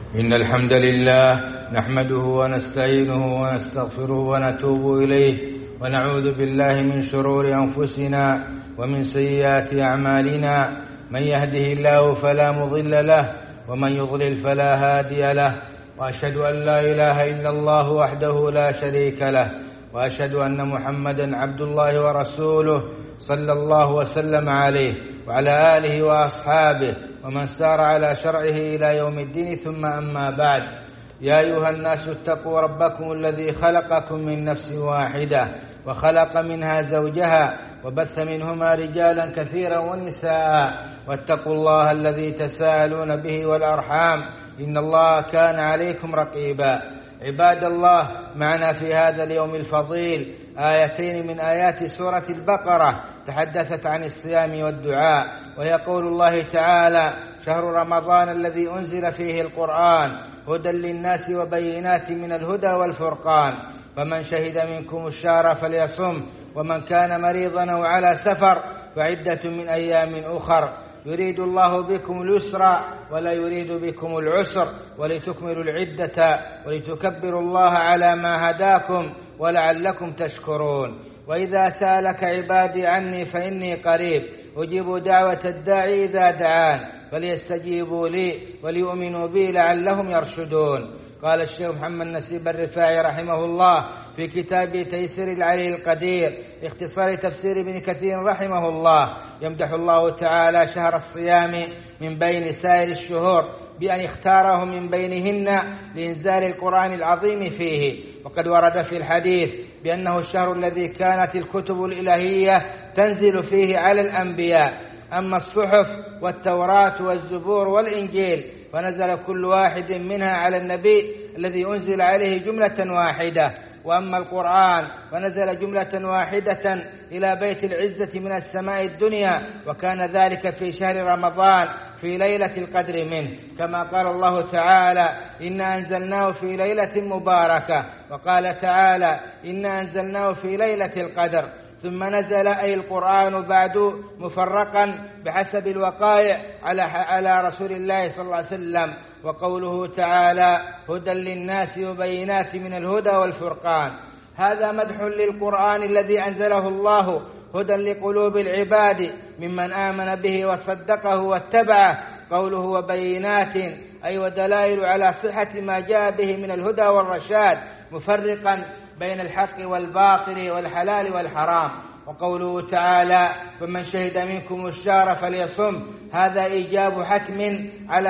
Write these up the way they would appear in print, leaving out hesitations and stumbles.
إن الحمد لله نحمده ونستعينه ونستغفره ونتوب إليه ونعوذ بالله من شرور أنفسنا ومن سيئات أعمالنا. من يهده الله فلا مضل له ومن يضلل فلا هادي له، وأشهد أن لا إله إلا الله وحده لا شريك له، وأشهد أن محمدا عبد الله ورسوله صلى الله وسلم عليه وعلى آله وأصحابه ومن سار على شرعه إلى يوم الدين. ثم أما بعد، يا أيها الناس اتقوا ربكم الذي خلقكم من نفس واحدة وخلق منها زوجها وبث منهما رجالا كثيرا ونساء، واتقوا الله الذي تساءلون به والأرحام إن الله كان عليكم رقيبا. عباد الله، معنا في هذا اليوم الفضيل آيتين من آيات سورة البقرة تحدثت عن الصيام والدعاء، وهي قول الله تعالى: شهر رمضان الذي أنزل فيه القرآن هدى للناس وبينات من الهدى والفرقان، فمن شهد منكم الشهر فليصم، ومن كان مريضا أو على سفر فعدة من أيام أخر، يريد الله بكم اليسر ولا يريد بكم العسر ولتكملوا العدة ولتكبروا الله على ما هداكم ولعلكم تشكرون. وإذا سألك عبادي عني فإني قريب أجيب دعوة الداعي إذا دعان فليستجيبوا لي وليؤمنوا بي لعلهم يرشدون. قال الشيخ محمد نسيب الرفاعي رحمه الله في كتاب تيسير العلي القدير اختصار تفسير ابن كثير رحمه الله: يمدح الله تعالى شهر الصيام من بين سائر الشهور بأن اختاره من بينهن لإنزال القرآن العظيم فيه. وقد ورد في الحديث بأنه الشهر الذي كانت الكتب الإلهية تنزل فيه على الأنبياء، أما الصحف والتوراة والزبور والإنجيل فنزل كل واحد منها على النبي الذي أنزل عليه جملة واحدة، وأما القرآن فنزل جملة واحدة إلى بيت العزة من السماء الدنيا، وكان ذلك في شهر رمضان في ليلة القدر منه، كما قال الله تعالى: إنا أنزلناه في ليلة مباركة، وقال تعالى: إنا أنزلناه في ليلة القدر. ثم نزل أي القرآن بعد مفرقا بحسب الوقائع على رسول الله صلى الله عليه وسلم. وقوله تعالى: هدى للناس وبينات من الهدى والفرقان، هذا مدح للقرآن الذي أنزله الله هدى لقلوب العباد ممن آمن به وصدقه واتبعه. قوله وبينات أي ودلائل على صحة ما جاء به من الهدى والرشاد، مفرقا بين الحق والباطل والحلال والحرام. وقوله تعالى: فمن شهد منكم الشهر فليصم، هذا إيجاب حتم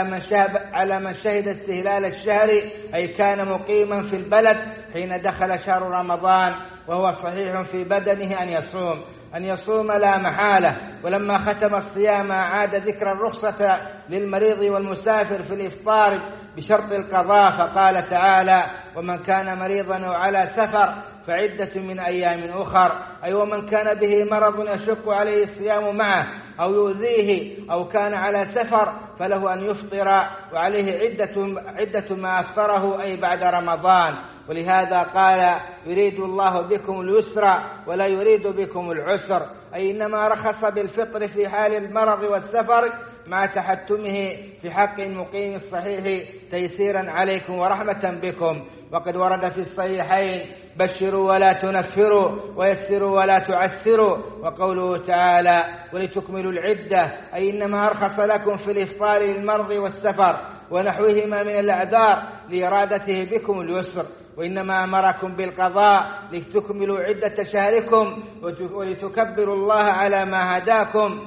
على من شهد استهلال الشهر، أي كان مقيما في البلد حين دخل شهر رمضان وهو صحيح في بدنه أن يصوم لا محالة. ولما ختم الصيام عاد ذكر الرخصة للمريض والمسافر في الإفطار بشرط القضاء، فقال تعالى: ومن كان مريضا أو على سفر فعدة من أيام أخر، أي ومن كان به مرض يشق عليه الصيام معه أو يؤذيه أو كان على سفر فله أن يفطر وعليه عدة ما أفطره، أي بعد رمضان. ولهذا قال: يريد الله بكم اليسر ولا يريد بكم العسر، أي إنما رخص بالفطر في حال المرض والسفر مع تحتمه في حق المقيم الصحيح تيسيرا عليكم ورحمة بكم. وقد ورد في الصحيحين: بشروا ولا تنفروا ويسروا ولا تعسروا. وقوله تعالى: ولتكملوا العدة، أي إنما أرخص لكم في الإفطار للمرض والسفر ونحوهما من الأعذار لإرادته بكم اليسر، وإنما أمركم بالقضاء لتكملوا عدة شهركم ولتكبروا الله على ما هداكم،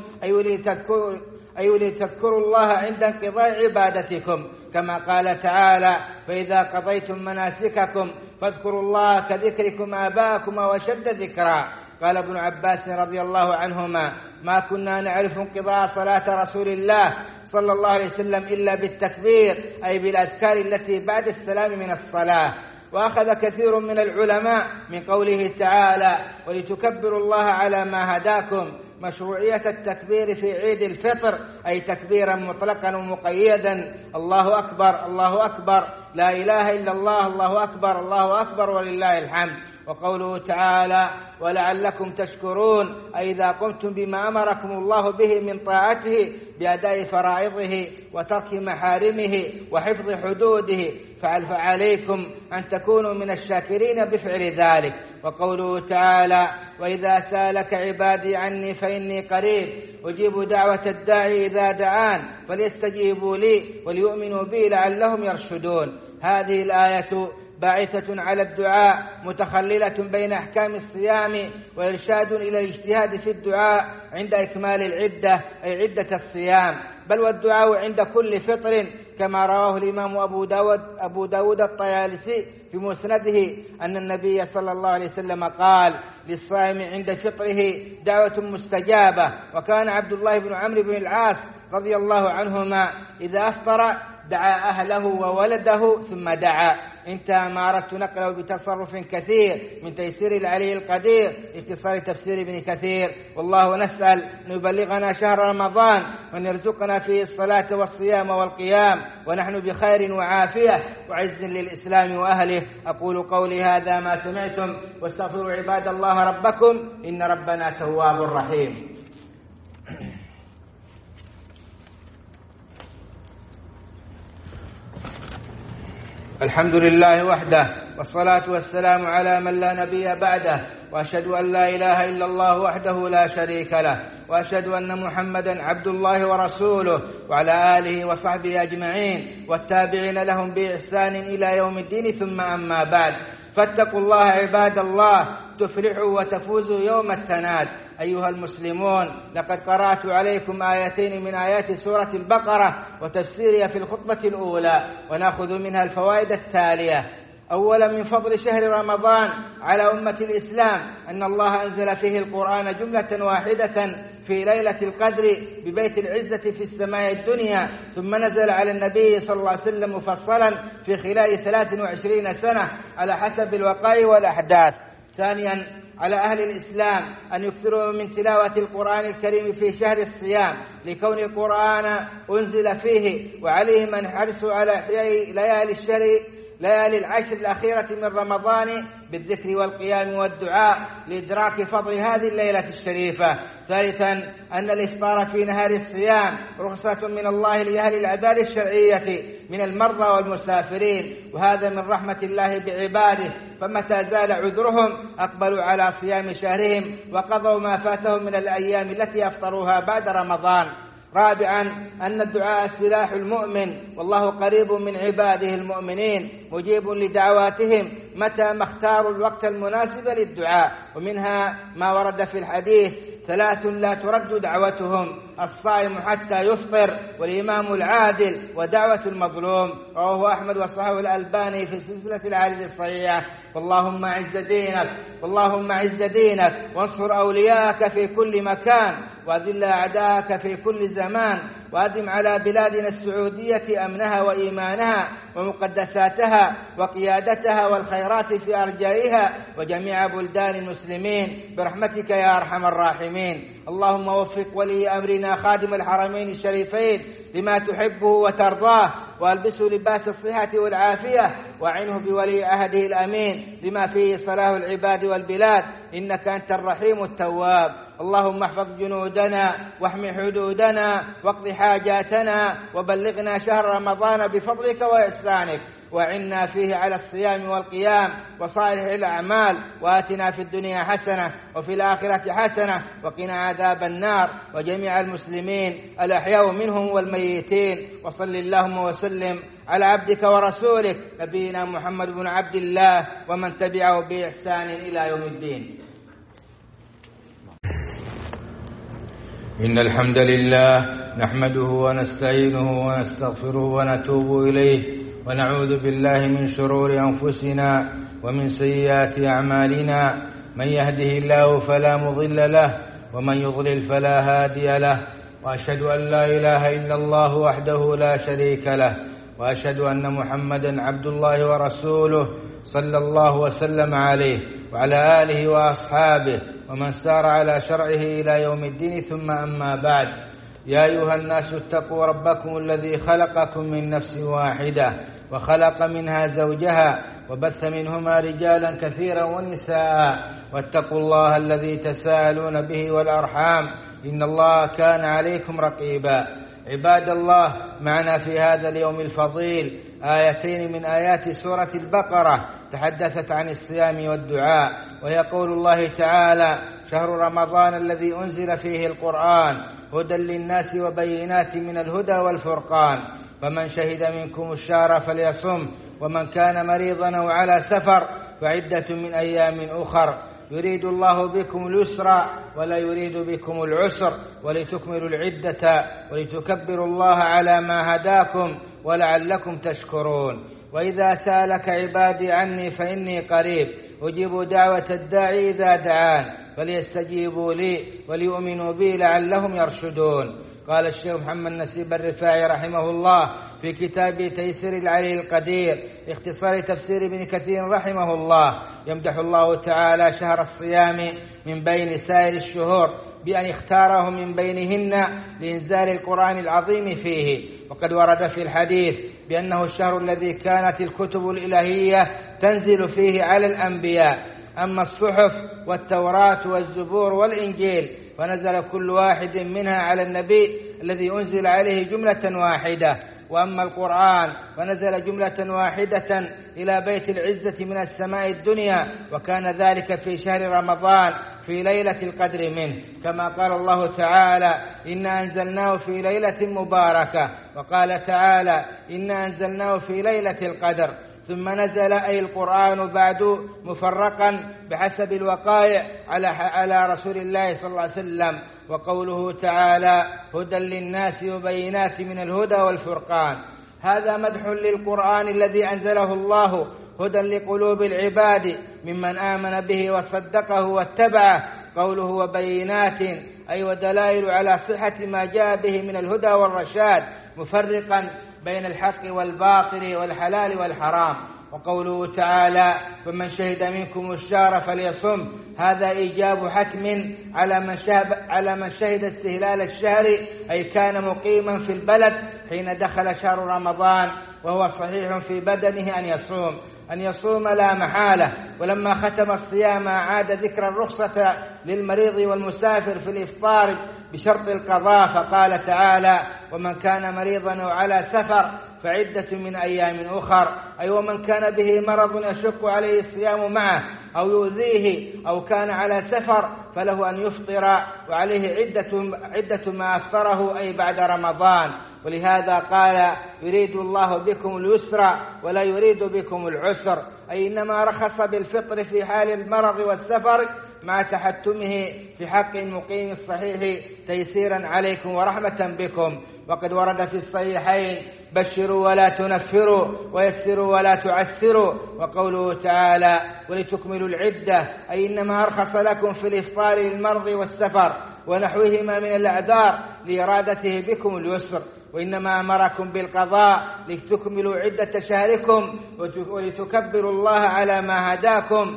أي ولتذكروا الله عند انقضاء عبادتكم، كما قال تعالى: فإذا قضيتم مناسككم فاذكروا الله كذكركم آباءكم وشد ذكرا. قال ابن عباس رضي الله عنهما: ما كنا نعرف انقضاء صلاة رسول الله صلى الله عليه وسلم إلا بالتكبير، أي بالأذكار التي بعد السلام من الصلاة. وأخذ كثير من العلماء من قوله تعالى: ولتكبروا الله على ما هداكم مشروعية التكبير في عيد الفطر، أي تكبيرا مطلقا ومقيدا: الله أكبر الله أكبر لا إله إلا الله الله أكبر ولله الحمد. وقوله تعالى ولعلكم تشكرون أي إذا قمتم بما أمركم الله به من طاعته بأداء فرائضه وترك محارمه وحفظ حدوده فعليكم أن تكونوا من الشاكرين بفعل ذلك. وقوله تعالى وإذا سالك عبادي عني فإني قريب أجيب دعوة الداعي إذا دعان فليستجيبوا لي وليؤمنوا بي لعلهم يرشدون. هذه الآية باعثة على الدعاء متخللة بين أحكام الصيام وإرشاد إلى الاجتهاد في الدعاء عند إكمال العدة أي عدة الصيام، بل والدعاء عند كل فطر كما رواه الإمام أبو داود الطيالسي في مسنده أن النبي صلى الله عليه وسلم قال للصائم عند فطره دعوة مستجابة. وكان عبد الله بن عمرو بن العاص رضي الله عنهما إذا أفطر دعا أهله وولده ثم دعا. انتهى ما أردت نقله بتصرف كثير من تيسير العلي القدير اختصار تفسير ابن كثير. والله نسأل أن يبلغنا شهر رمضان وأن يرزقنا فيه الصلاة والصيام والقيام ونحن بخير وعافية وعز للإسلام وأهله. أقول قولي هذا ما سمعتم واستغفروا عباد الله ربكم إن ربنا تواب رحيم. الحمد لله وحده والصلاة والسلام على من لا نبي بعده، وأشهد أن لا إله إلا الله وحده لا شريك له، وأشهد أن محمدا عبد الله ورسوله وعلى آله وصحبه أجمعين والتابعين لهم بإحسان إلى يوم الدين. ثم أما بعد، فاتقوا الله عباد الله تفلحوا وتفوزوا يوم التناد. أيها المسلمون، لقد قرأت عليكم آيتين من آيات سورة البقرة وتفسيرها في الخطبة الأولى، ونأخذ منها الفوائد التالية. أولا، من فضل شهر رمضان على أمة الإسلام أن الله أنزل فيه القرآن جملة واحدة في ليلة القدر ببيت العزة في السماء الدنيا، ثم نزل على النبي صلى الله عليه وسلم مفصلا في خلال 23 سنة على حسب الوقائع والأحداث. ثانيا، على أهل الإسلام أن يكثروا من تلاوة القرآن الكريم في شهر الصيام لكون القرآن أنزل فيه، وعليهم أن يحرصوا على إحياء ليالي العشر الأخيرة من رمضان بالذكر والقيام والدعاء لإدراك فضل هذه الليلة الشريفة. ثالثا، أن الإفطار في نهار الصيام رخصة من الله لأهل الأعذار الشرعية من المرضى والمسافرين، وهذا من رحمة الله بعباده، فمتى زال عذرهم أقبلوا على صيام شهرهم وقضوا ما فاتهم من الأيام التي أفطروها بعد رمضان. رابعا، أن الدعاء سلاح المؤمن، والله قريب من عباده المؤمنين مجيب لدعواتهم متى ما اختاروا الوقت المناسب للدعاء. ومنها ما ورد في الحديث: 3 لا ترد دعوتهم: الصائم حتى يفطر، والإمام العادل، ودعوة المظلوم. رواه أحمد وصححه الألباني في سلسلة الأحاديث الصحيحة. اللهم أعز دينك وانصر أولياءك في كل مكان، وأذل أعداءك في كل زمان، وأدم على بلادنا السعودية أمنها وإيمانها ومقدساتها وقيادتها والخيرات في أرجائها وجميع بلدان المسلمين برحمتك يا أرحم الراحمين. اللهم وفق ولي أمرنا خادم الحرمين الشريفين لما تحبه وترضاه، وألبسه لباس الصحة والعافية، وعنه بولي عهده الأمين لما فيه صلاح العباد والبلاد، إنك أنت الرحيم التواب. اللهم احفظ جنودنا واحمي حدودنا واقض حاجاتنا، وبلغنا شهر رمضان بفضلك وإحسانك، وعنا فيه على الصيام والقيام وصالح الأعمال، وآتنا في الدنيا حسنة وفي الآخرة حسنة وقنا عذاب النار، وجميع المسلمين الأحياء منهم والميتين. وصل اللهم وسلم على عبدك ورسولك نبينا محمد بن عبد الله ومن تبعه بإحسان إلى يوم الدين. إن الحمد لله نحمده ونستعينه ونستغفره ونتوب إليه، ونعوذ بالله من شرور أنفسنا ومن سيئات أعمالنا. من يهده الله فلا مضل له، ومن يضلل فلا هادي له. وأشهد أن لا إله إلا الله وحده لا شريك له، وأشهد أن محمدا عبد الله ورسوله صلى الله وسلم عليه وعلى آله وأصحابه ومن سار على شرعه إلى يوم الدين. ثم أما بعد، يا أيها الناس اتقوا ربكم الذي خلقكم من نفس واحدة وخلق منها زوجها وبث منهما رجالا كثيرا ونساء واتقوا الله الذي تساءلون به والأرحام إن الله كان عليكم رقيبا. عباد الله، معنا في هذا اليوم الفضيل آيتين من آيات سورة البقرة تحدثت عن الصيام والدعاء، وهي قول الله تعالى: شهر رمضان الذي أنزل فيه القرآن هدى للناس وبينات من الهدى والفرقان، فمن شهد منكم الشهر فليصم، ومن كان مريضا أو على سفر فعدة من أيام أخر، يريد الله بكم اليسر ولا يريد بكم العسر، ولتكملوا العدة ولتكبروا الله على ما هداكم ولعلكم تشكرون. وإذا سألك عبادي عني فإني قريب أجيب دعوة الداعي إذا دعان فليستجيبوا لي وليؤمنوا بي لعلهم يرشدون. قال الشيخ محمد نسيب الرفاعي رحمه الله في كتاب تيسير العلي القدير اختصار تفسير ابن كثير رحمه الله: يمدح الله تعالى شهر الصيام من بين سائر الشهور بأن اختاره من بينهن لإنزال القرآن العظيم فيه. وقد ورد في الحديث بأنه الشهر الذي كانت الكتب الإلهية تنزل فيه على الأنبياء، أما الصحف والتوراة والزبور والإنجيل فنزل كل واحد منها على النبي الذي أنزل عليه جملة واحدة، وأما القرآن فنزل جملة واحدة إلى بيت العزة من السماء الدنيا، وكان ذلك في شهر رمضان في ليلة القدر منه، كما قال الله تعالى: إنا أنزلناه في ليلة مباركة، وقال تعالى: إنا أنزلناه في ليلة القدر. ثم نزل أي القرآن بعد مفرقا بحسب الوقائع على رسول الله صلى الله عليه وسلم. وقوله تعالى: هدى للناس وبينات من الهدى والفرقان، هذا مدح للقرآن الذي أنزله الله هدى لقلوب العباد ممن آمن به وصدقه واتبعه. قوله وبينات أي ودلائل على صحة ما جاء به من الهدى والرشاد، مفرقا بين الحق والباطل والحلال والحرام. وقوله تعالى: فمن شهد منكم الشهر فليصم، هذا إيجاب حتم على من شهد استهلال الشهر، أي كان مقيما في البلد حين دخل شهر رمضان وهو صحيح في بدنه أن يصوم لا محالة. ولما ختم الصيام عاد ذكر الرخصة للمريض والمسافر في الإفطار بشرط القضاء، فقال تعالى: ومن كان مريضا أو على سفر فعدة من أيام أخر، أي ومن كان به مرض يشق عليه الصيام معه أو يؤذيه أو كان على سفر فله أن يفطر وعليه عدة ما أفطره، أي بعد رمضان. ولهذا قال: يريد الله بكم اليسر ولا يريد بكم العسر، أي إنما رخص بالفطر في حال المرض والسفر مع تحتمه في حق المقيم الصحيح تيسيرا عليكم ورحمة بكم. وقد ورد في الصحيحين: بشروا ولا تنفروا ويسروا ولا تعسروا. وقوله تعالى: ولتكملوا العدة، أي إنما أرخص لكم في الإفطار للمرض والسفر ونحوهما من الأعذار لإرادته بكم اليسر، وإنما أمركم بالقضاء لتكملوا عدة شهركم ولتكبروا الله على ما هداكم،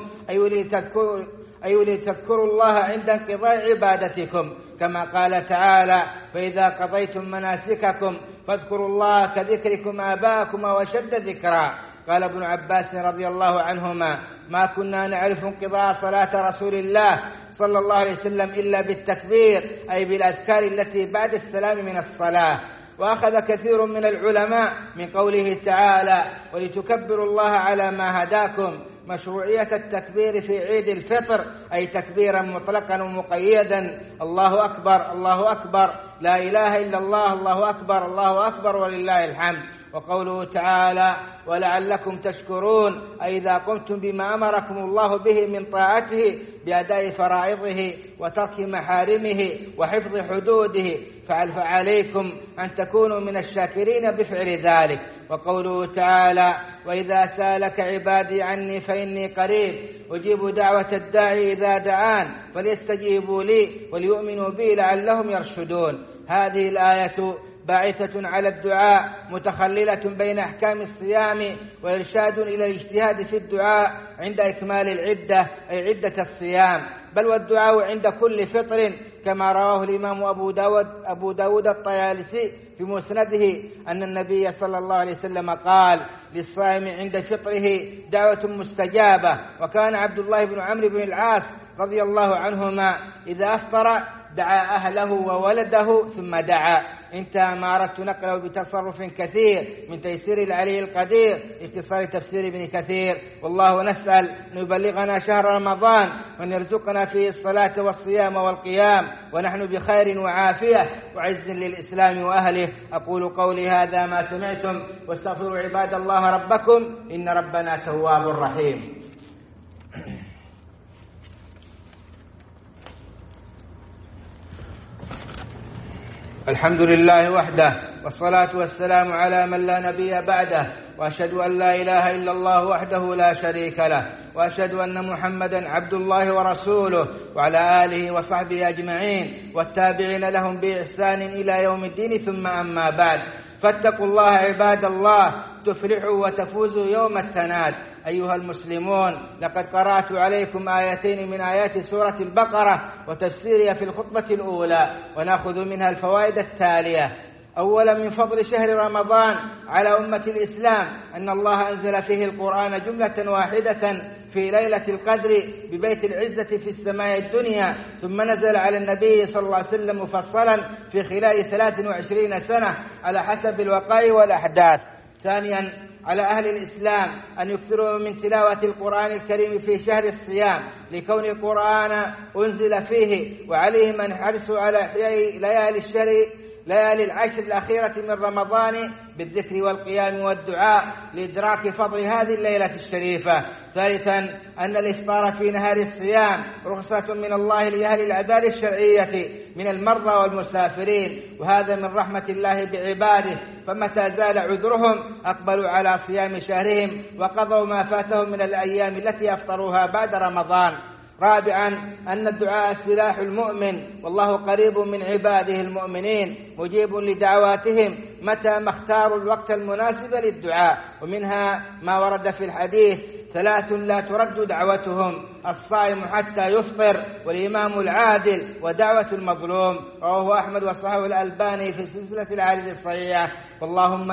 أي ولتذكروا الله عند انقضاء عبادتكم، كما قال تعالى: فإذا قضيتم مناسككم فاذكروا الله كذكركم آباءكم وشد ذكرا. قال ابن عباس رضي الله عنهما: ما كنا نعرف انقضاء صلاة رسول الله صلى الله عليه وسلم إلا بالتكبير، أي بالأذكار التي بعد السلام من الصلاة. وأخذ كثير من العلماء من قوله تعالى: ولتكبروا الله على ما هداكم مشروعية التكبير في عيد الفطر، أي تكبيرا مطلقا ومقيدا: الله أكبر الله أكبر، لا إله إلا الله، الله أكبر الله أكبر ولله الحمد. وقوله تعالى: ولعلكم تشكرون، أي إذا قمتم بما أمركم الله به من طاعته بأداء فرائضه وترك محارمه وحفظ حدوده، فعليكم أن تكونوا من الشاكرين بفعل ذلك. وقوله تعالى: وإذا سألك عبادي عني فإني قريب أجيب دعوة الداعي إذا دعان فليستجيبوا لي وليؤمنوا بي لعلهم يرشدون. هذه الآية باعثة على الدعاء، متخللة بين أحكام الصيام وإرشاد إلى الاجتهاد في الدعاء عند إكمال العدة، أي عدة الصيام، بل والدعاء عند كل فطر، كما رواه الإمام أبو داود الطيالسي في مسنده أن النبي صلى الله عليه وسلم قال: للصائم عند فطره دعوة مستجابة. وكان عبد الله بن عمرو بن العاص رضي الله عنهما إذا أفطر دعا أهله وولده ثم دعا. انتهى ما أردت نقله بتصرف كثير من تيسير العلي القدير اختصار تفسير ابن كثير. والله نسأل أن يبلغنا شهر رمضان وأن يرزقنا فيه الصلاة والصيام والقيام ونحن بخير وعافية وعز للإسلام وأهله. أقول قولي هذا ما سمعتم واستغفروا عباد الله ربكم إن ربنا تواب رحيم. الحمد لله وحده والصلاة والسلام على من لا نبي بعده، وأشهد أن لا إله إلا الله وحده لا شريك له، وأشهد أن محمدا عبد الله ورسوله وعلى آله وصحبه أجمعين والتابعين لهم بإحسان إلى يوم الدين. ثم أما بعد، فاتقوا الله عباد الله تفلحوا وتفوزوا يوم التناد. أيها المسلمون، لقد قرأت عليكم آيتين من آيات سورة البقرة وتفسيرها في الخطبة الأولى، ونأخذ منها الفوائد التالية. أولا، من فضل شهر رمضان على أمة الإسلام أن الله أنزل فيه القرآن جملة واحدة في ليلة القدر ببيت العزة في السماء الدنيا، ثم نزل على النبي صلى الله عليه وسلم مفصلا في خلال 23 سنة على حسب الوقائع والأحداث. ثانيا، على أهل الإسلام أن يكثروا من تلاوة القرآن الكريم في شهر الصيام لكون القرآن أنزل فيه، وعليهم أن يحرصوا على إحياء ليالي العشر الأخيرة من رمضان بالذكر والقيام والدعاء لإدراك فضل هذه الليلة الشريفة. ثالثا، أن الإفطار في نهار الصيام رخصة من الله لأهل الأعذار الشرعية من المرضى والمسافرين، وهذا من رحمة الله بعباده، فمتى زال عذرهم أقبلوا على صيام شهرهم وقضوا ما فاتهم من الأيام التي أفطروها بعد رمضان. رابعا، أن الدعاء سلاح المؤمن، والله قريب من عباده المؤمنين مجيب لدعواتهم متى ما اختاروا الوقت المناسب للدعاء. ومنها ما ورد في الحديث: 3 لا ترد دعوتهم: الصائم حتى يفطر، والإمام العادل، ودعوة المظلوم. رواه أحمد وصححه الألباني في سلسلة الأحاديث الصحيحة. اللهم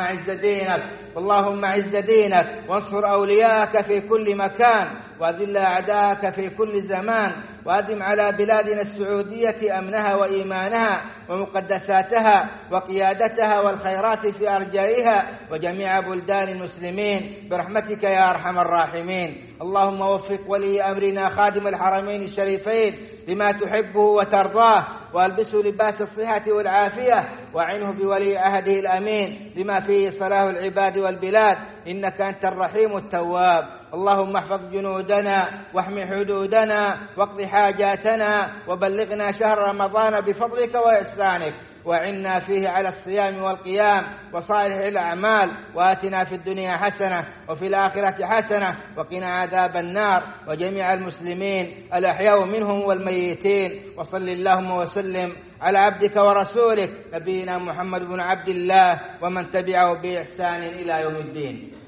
أعز دينك وانصر أولياءك في كل مكان، وأذل أعداءك في كل زمان، وأدم على بلادنا السعودية أمنها وإيمانها ومقدساتها وقيادتها والخيرات في أرجائها وجميع بلدان المسلمين برحمتك يا أرحم الراحمين. اللهم وفق ولي أمرنا خادم الحرمين الشريفين لما تحبه وترضاه، وألبسه لباس الصحة والعافية، وعنه بولي عهده الأمين لما فيه صلاح العباد والبلاد، إنك أنت الرحيم التواب. اللهم احفظ جنودنا واحمي حدودنا واقض حاجاتنا، وبلغنا شهر رمضان بفضلك وإحسانك، وعنا فيه على الصيام والقيام وصالح الأعمال، وآتنا في الدنيا حسنة وفي الآخرة حسنة وقنا عذاب النار، وجميع المسلمين الأحياء منهم والميتين. وصل اللهم وسلم على عبدك ورسولك نبينا محمد بن عبد الله ومن تبعه بإحسان إلى يوم الدين.